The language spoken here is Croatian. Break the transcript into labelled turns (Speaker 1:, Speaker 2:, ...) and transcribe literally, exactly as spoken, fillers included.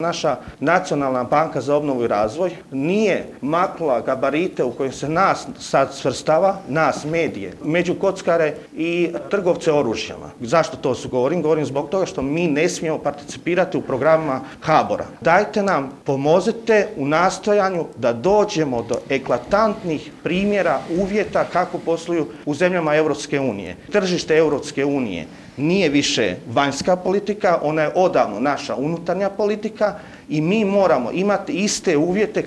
Speaker 1: Naša Nacionalna banka za obnovu i razvoj nije maknula gabarite u koje se nas sad svrstava, nas medije, među kockare i trgovce oružjama. Zašto to su govorim? Govorim zbog toga što mi ne smijemo participirati u programima ha bora. Dajte nam, pomozite u nastojanju da dođemo do eklatantnih primjera uvjeta kako posluju u zemljama Europske unije. Tržište Europske unije nije više vanjska politika, ona je odavno naša unutarnja politika i mi moramo imati iste uvjete